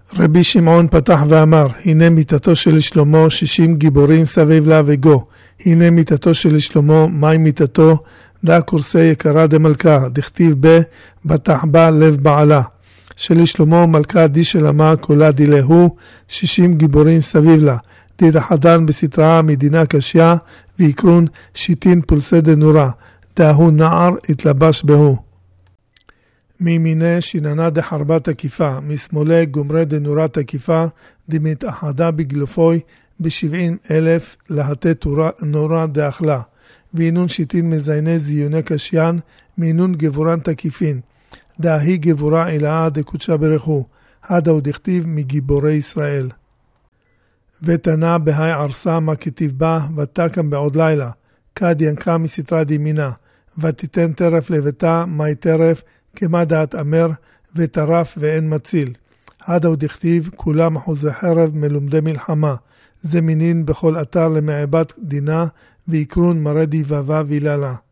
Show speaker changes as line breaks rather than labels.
רבי שמעון פתח ואמר, הנה מיתתו של שלמה 60 גיבורים סביב לה וגו. הנה מיתתו של שלמה, מהי מיתתו? דא קורסי יקרה דמלכה, דכתיב בטח בה לב בעלה. של שלמה מלכה די שלמה קולה דילהו 60 גיבורים סביב לה. דתחדן בסתראה מדינה קשיה ויקרון שיטין פולסי דנורה. דאהו נער התלבש בהו. מימיני שיננה דחרבה תקיפה, משמאלי גומרי דנורה תקיפה, דמתאחדה בגלופוי ב70,000 להטה נורה דאכלה. ואינון שיטין מזייני זיוני קשיין, מאינון גבורן תקיפין. דהי גבורה אלאה דקודשה ברכו, הדאו דכתיב מגיבורי ישראל. ותנה בהי ערסה מה כתיב בה, ותקם בעוד לילה, כד ינקה מסתרה דימינה, ותיתן טרף לביתה, מי טרף, כמה דעת אמר, וטרף ואין מציל. הדאו דכתיב, כולם אחוזי חרב מלומדי מלחמה, זמינין בכל אתר למעבת דינה, ויקרון מרדי ובא ויללה.